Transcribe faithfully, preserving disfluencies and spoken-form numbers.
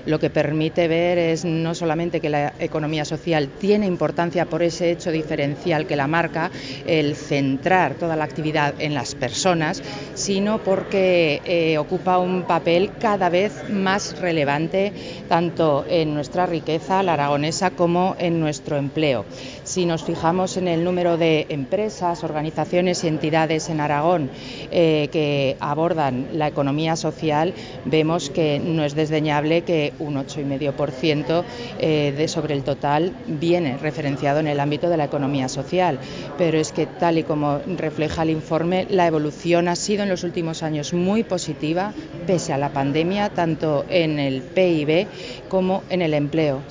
lo que permite ver es no solamente que la economía social tiene importancia por ese hecho diferencial que la marca, el centrar toda la actividad en las personas, sino porque eh, ocupa un papel cada vez más relevante tanto en nuestra riqueza, la aragonesa, como en nuestro empleo. Si nos fijamos en el número de empresas, organizaciones y entidades en Aragón eh, que abordan la economía social, vemos que no es desdeñable que un ocho coma cinco por ciento eh, de sobre el total viene referenciado en el ámbito de la economía social. Pero es que, tal y como refleja el informe, la evolución ha sido en los últimos años muy positiva, pese a la pandemia, tanto en el P I B como en el empleo.